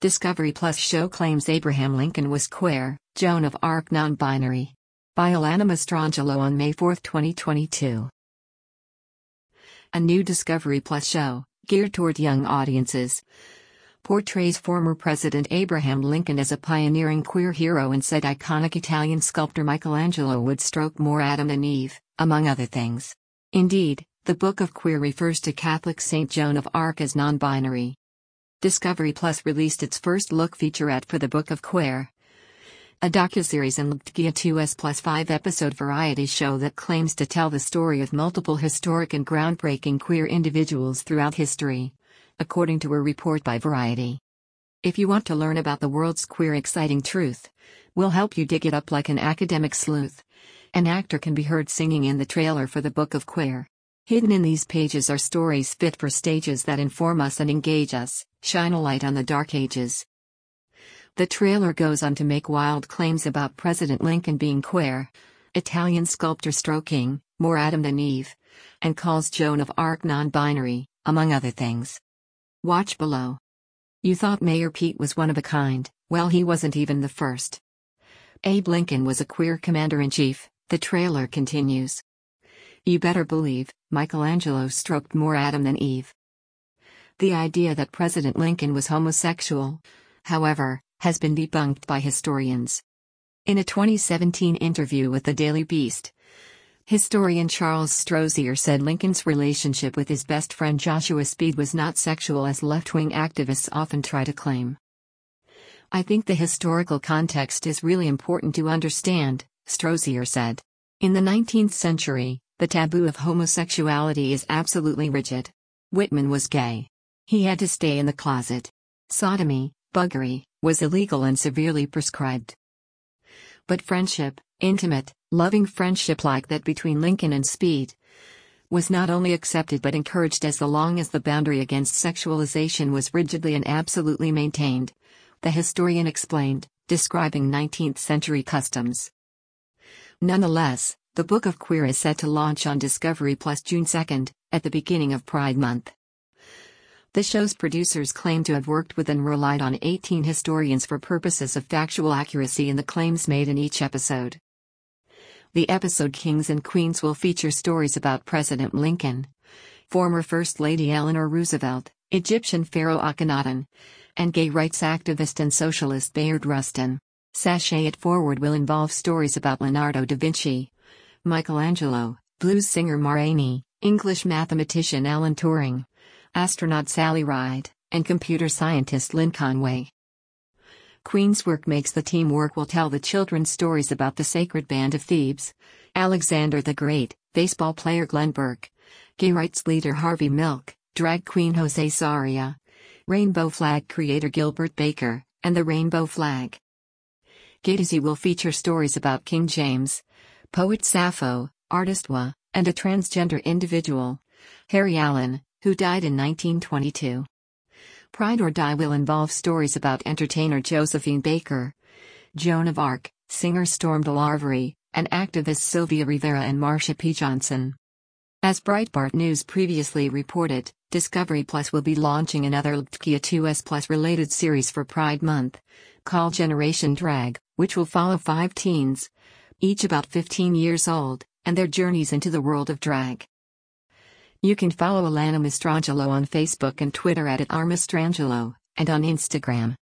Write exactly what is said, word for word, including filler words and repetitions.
Discovery Plus show claims Abraham Lincoln was queer, Joan of Arc non-binary. By Alana Mastrangelo on May fourth, twenty twenty-two. A new Discovery Plus show, geared toward young audiences, portrays former President Abraham Lincoln as a pioneering queer hero and said iconic Italian sculptor Michelangelo would stroke more Adam than Eve, among other things. Indeed, the Book of Queer refers to Catholic Saint Joan of Arc as non-binary. Discovery Plus released its first look featurette for the Book of Queer, a docuseries and Ltkia two S plus five episode variety show that claims to tell the story of multiple historic and groundbreaking queer individuals throughout history, according to a report by Variety. If you want to learn about the world's queer exciting truth, we'll help you dig it up like an academic sleuth. An actor can be heard singing in the trailer for the Book of Queer. Hidden in these pages are stories fit for stages that inform us and engage us, shine a light on the dark ages. The trailer goes on to make wild claims about President Lincoln being queer, Italian sculptor stroking more Adam than Eve, and calls Joan of Arc non-binary, among other things. Watch below. You thought Mayor Pete was one of a kind, well, he wasn't even the first. Abe Lincoln was a queer commander-in-chief, the trailer continues. You better believe, Michelangelo stroked more Adam than Eve. The idea that President Lincoln was homosexual, however, has been debunked by historians. In a twenty seventeen interview with the Daily Beast, historian Charles Strozier said Lincoln's relationship with his best friend Joshua Speed was not sexual as left-wing activists often try to claim. I think the historical context is really important to understand, Strozier said. In the nineteenth century, the taboo of homosexuality is absolutely rigid. Whitman was gay. He had to stay in the closet. Sodomy, buggery, was illegal and severely prescribed. But friendship, intimate, loving friendship like that between Lincoln and Speed, was not only accepted but encouraged as long as the boundary against sexualization was rigidly and absolutely maintained, the historian explained, describing nineteenth century customs. Nonetheless, the Book of Queer is set to launch on Discovery Plus June second, at the beginning of Pride Month. The show's producers claim to have worked with and relied on eighteen historians for purposes of factual accuracy in the claims made in each episode. The episode Kings and Queens will feature stories about President Lincoln, former First Lady Eleanor Roosevelt, Egyptian Pharaoh Akhenaten, and gay rights activist and socialist Bayard Rustin. Sashay It Forward will involve stories about Leonardo da Vinci, Michelangelo, blues singer Ma Rainey, English mathematician Alan Turing, astronaut Sally Ride, and computer scientist Lynn Conway. Queen's work makes the team work will tell the children's stories about the Sacred Band of Thebes, Alexander the Great, baseball player Glenn Burke, gay rights leader Harvey Milk, drag queen Jose Sarria, rainbow flag creator Gilbert Baker, and the rainbow flag. Gaydaisy will feature stories about King James, poet Sappho, artist Wa, and a transgender individual, Harry Allen, who died in nineteen twenty-two. Pride or Die will involve stories about entertainer Josephine Baker, Joan of Arc, singer Storm DeLarvery, and activist Sylvia Rivera and Marsha P. Johnson. As Breitbart News previously reported, Discovery Plus will be launching another Ltkia two S Plus related series for Pride Month, called Generation Drag, which will follow five teens, each about fifteen years old, and their journeys into the world of drag. You can follow Alana Mastrangelo on Facebook and Twitter at, at r mastrangelo, and on Instagram.